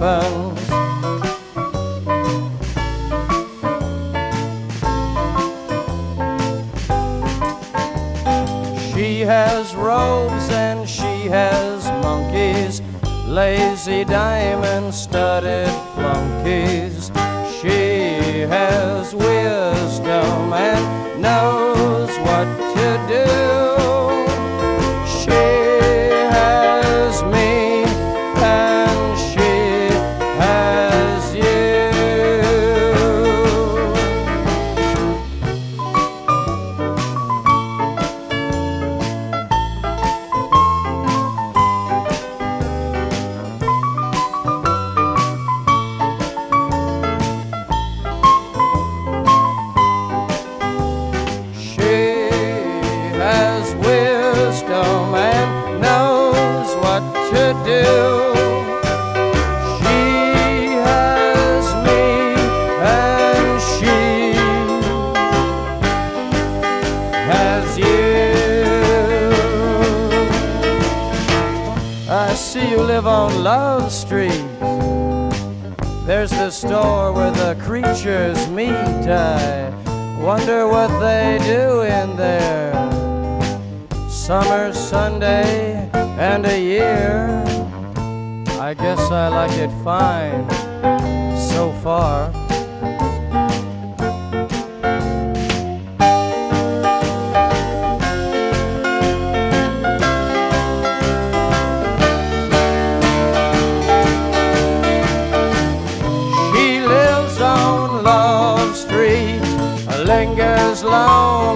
happens. She has robes and she has monkeys, lazy diamond-studded flunkies. She has wisdom and knows what to do. She has me and she has you. Wisdom and knows what to do. She has me and she has you. I see you live on Love Street. There's the store where the creatures meet. I wonder what they do in there. Summer, Sunday, and a year. I guess I like it fine so far. She lives on Love Street, lingers long